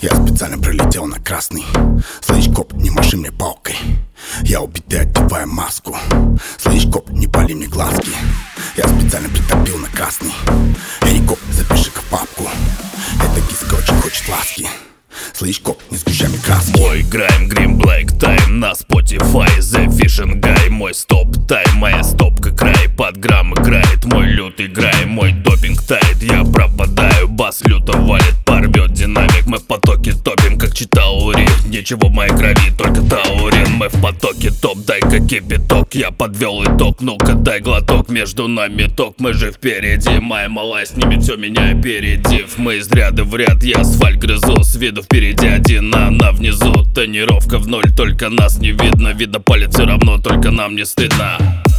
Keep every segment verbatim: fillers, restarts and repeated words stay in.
Я специально пролетел на красный. Слышь, коп, не маши мне палкой. Я убитый, одеваю маску. Слышь, коп, не пали мне глазки. Я специально притопил на красный. Эй, коп, запиши-ка в папку. Эта киска очень хочет ласки. Слышь, коп, не сгущай мне краски. Мой грайм, грим, блэк тайм на Spotify, The Fishing Guy. Мой стоп тайм, моя стопка край. Под грамм играет мой лютый грай. Мой допинг тает, я пропадаю. Бас люто валит, порвет динамик. Мы в потоке топим, как читал урин. Ничего в моей крови, только таурин. Мы в потоке топ, дай-ка кипяток. Я подвел итог, ну-ка дай глоток. Между нами ток, мы же впереди. Моя малая снимет все, меня опередив. Мы из ряда в ряд, я асфальт грызу. С виду впереди один, а она внизу. Тонировка в ноль, только нас не видно. Видно палец все равно, только нам не стыдно.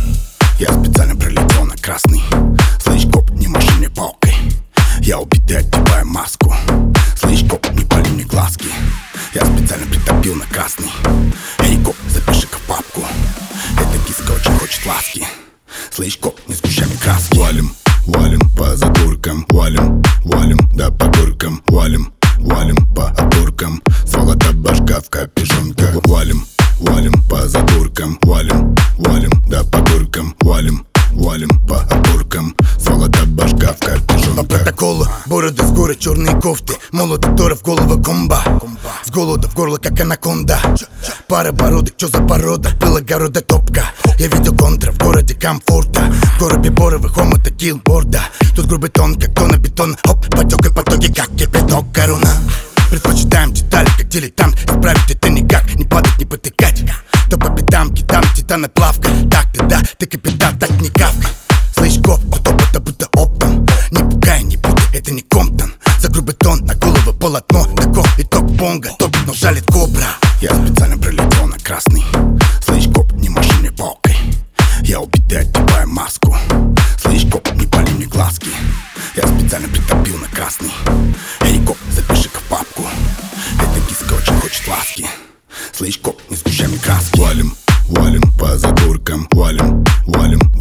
Я специально пролетел на красный. Слышь, коп, не маши мне палкой. Я убитый, одеваю маску. Слышь, коп, не пали мне глазки. Я специально притопил на красный. Эй, коп, запиши-ка в папку. Эта киска очень хочет ласки. Слышь, коп, не сгущай мне краски. Валим, валим по затуркам. Валим, валим, да по горкам. Валим, валим по окуркам. Сволота башка в капюшонках. Валим, валим по затуркам. Валим, валим, да по горкам. Валим, валим по окуркам. Сволота башка в капюшонках. По протоколу, бороды с горы, черные кофты. Молотый Тора в голову комба. С голода в горло, как анаконда. Пара бородок, чё за порода? Был огорода топка. Я видел контра в городе комфорта. В коробе боровых омута килборда. Тут грубый тон, как тонна бетона. Хоп, потек и потоки, как кипяток, корона. Предпочитаем детали, как дилетант. Исправить это никак, не падать, не потыкать. То по пятам, китам, титана плавка. Так ты да, ты капитан, так не кавка. Слышь, коп, от опыта будто оптом. Не пугай, не путай, это не Комптон. За грубый тон, на голову полотно. Таков итог бонга, топит, но жалит кобра. Я специально пролетел на красный. Слышь, коп, не маши мне палкой. Я убитый, одеваю маску. Слышь, коп, не пали мне глазки. Я специально притопил на красный. Эй, коп, запиши-ка в папку. Эта киска очень хочет ласки. Слышь, коп, не сгущай мне краски. Валим, валим по затуркам. Валим, валим,